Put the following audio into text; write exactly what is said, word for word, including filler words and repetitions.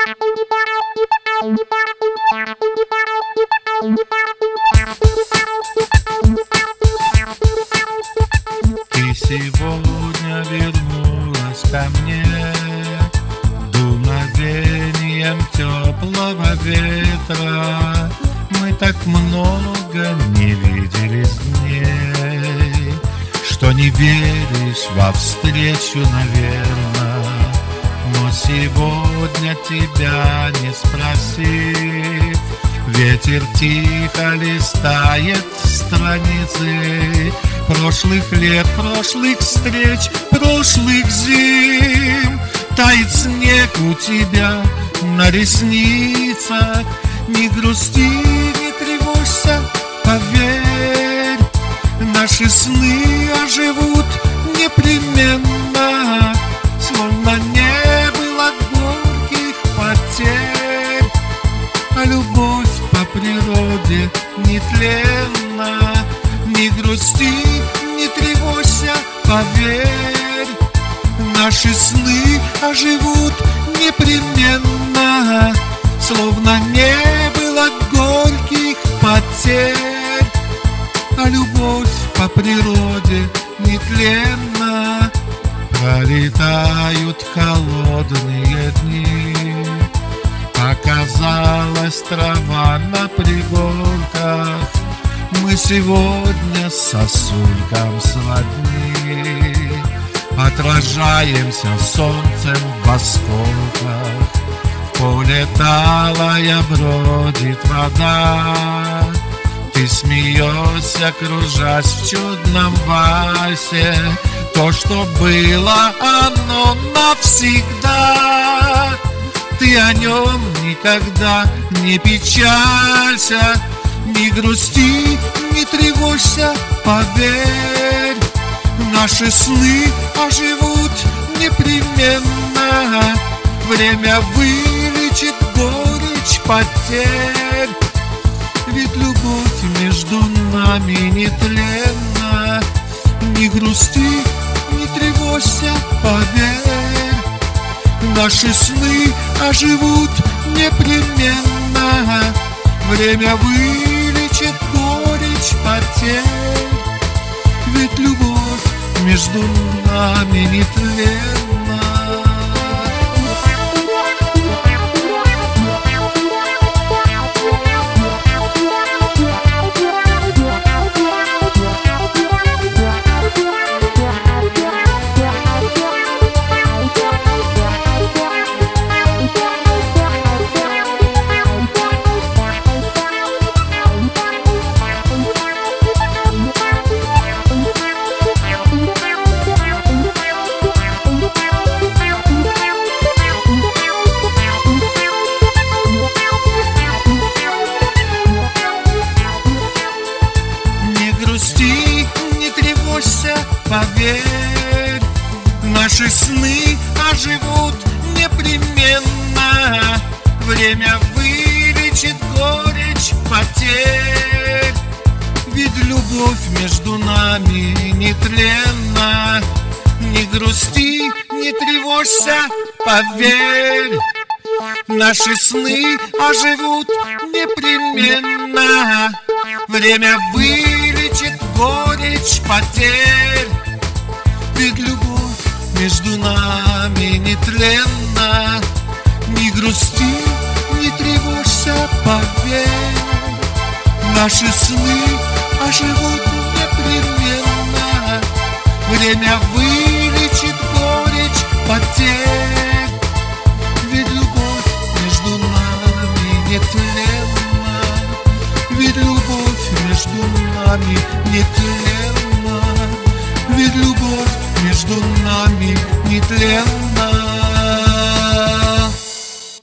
Ты сегодня вернулась ко мне дуновением теплого ветра. Мы так много не виделись дней, что не веришь во встречу, наверно. Но сегодня тебя не спросив, ветер тихо листает страницы прошлых лет, прошлых встреч, прошлых зим. Тает снег у тебя на ресницах. Не грусти, не тревожься, поверь, наши сны оживут непременно, словно не было горьких потерь. А любовь по природе нетленна. Не грусти, не тревожься, поверь, наши сны оживут непременно, словно не было горьких потерь. А любовь по природе нетленна. Пролетают холодные дни, показалась трава на пригорках. Мы сегодня с сосульком сродни, отражаемся солнцем в осколках. В поле талая бродит вода. Ты смеешься, кружась в чудном вальсе. То, что было, оно навсегда. Ты о нем никогда не печалься. Не грусти, не тревожься, поверь, наши сны оживут непременно. Время вылечит горечь потерь, ведь любовь между нами нетленна. Не грусти, не тревожься, поверь, наши сны оживут непременно. Время вылечит горечь потерь, ведь любовь между нами нетленна. Поверь, наши сны оживут непременно. Время вылечит горечь потерь, ведь любовь между нами нетленна. Не грусти, не тревожься, поверь, наши сны оживут непременно. Время вылечит горечь потерь, ведь любовь между нами нетленна. Не грусти, не тревожься, поверь, наши сны оживут непременно. Время вылечит горечь потерь, ведь любовь между нами нетленна. Ведь любовь между нами нетленна.